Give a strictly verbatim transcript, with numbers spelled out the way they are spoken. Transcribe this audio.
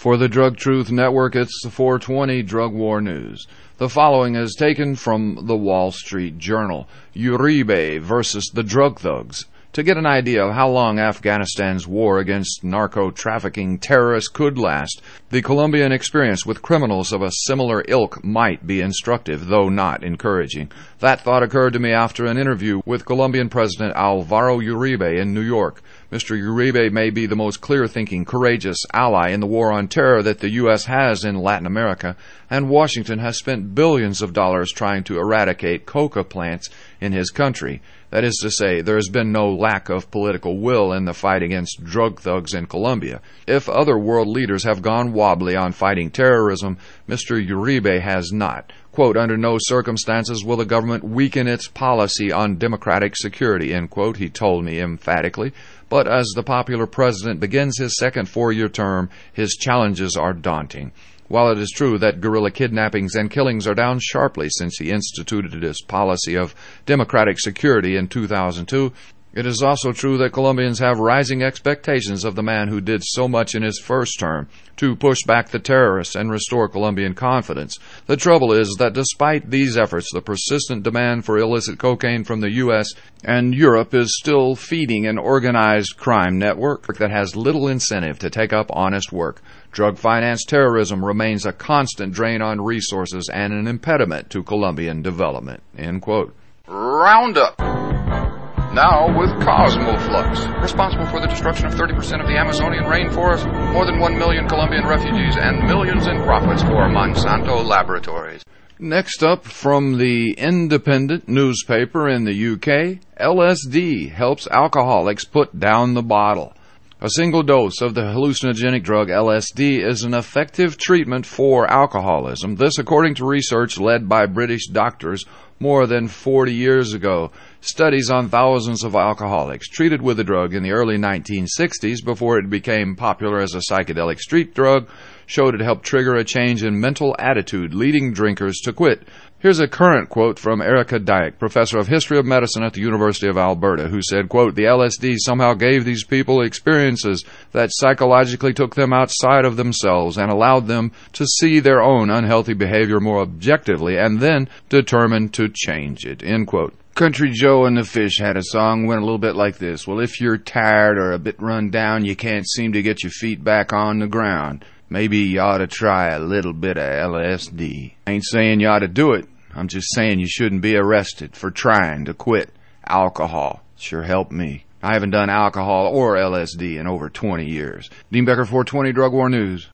For the Drug Truth Network, it's the four twenty Drug War News. The following is taken from the Wall Street Journal. Uribe versus the drug thugs. To get an idea of how long Afghanistan's war against narco-trafficking terrorists could last, the Colombian experience with criminals of a similar ilk might be instructive, though not encouraging. That thought occurred to me after an interview with Colombian President Alvaro Uribe in New York. Mister Uribe may be the most clear-thinking, courageous ally in the war on terror that the U S has in Latin America, and Washington has spent billions of dollars trying to eradicate coca plants in his country. That is to say, there has been no lack of political will in the fight against drug thugs in Colombia. If other world leaders have gone wobbly on fighting terrorism, Mister Uribe has not. Quote, under no circumstances will the government weaken its policy on democratic security, end quote, he told me emphatically. But as the popular president begins his second four-year term, his challenges are daunting. While it is true that guerrilla kidnappings and killings are down sharply since he instituted his policy of democratic security in two thousand two, it is also true that Colombians have rising expectations of the man who did so much in his first term to push back the terrorists and restore Colombian confidence. The trouble is that despite these efforts, the persistent demand for illicit cocaine from the U S and Europe is still feeding an organized crime network that has little incentive to take up honest work. Drug-financed terrorism remains a constant drain on resources and an impediment to Colombian development, end quote. Roundup. Now with Cosmoflux, responsible for the destruction of thirty percent of the Amazonian rainforest, more than one million Colombian refugees, and millions in profits for Monsanto Laboratories. Next up, from the Independent newspaper in the U K, L S D helps alcoholics put down the bottle. A single dose of the hallucinogenic drug L S D is an effective treatment for alcoholism. This according to research led by British doctors more than forty years ago. Studies on thousands of alcoholics treated with the drug in the early nineteen sixties before it became popular as a psychedelic street drug showed it helped trigger a change in mental attitude, leading drinkers to quit. Here's a current quote from Erica Dyack, professor of history of medicine at the University of Alberta, who said, quote, the L S D somehow gave these people experiences that psychologically took them outside of themselves and allowed them to see their own unhealthy behavior more objectively and then determine to change it, end quote. Country Joe and the Fish had a song went a little bit like this. Well, if you're tired or a bit run down, you can't seem to get your feet back on the ground. Maybe you ought to try a little bit of L S D. I ain't saying you ought to do it. I'm just saying you shouldn't be arrested for trying to quit alcohol. Sure helped me. I haven't done alcohol or L S D in over twenty years. Dean Becker, four twenty Drug War News.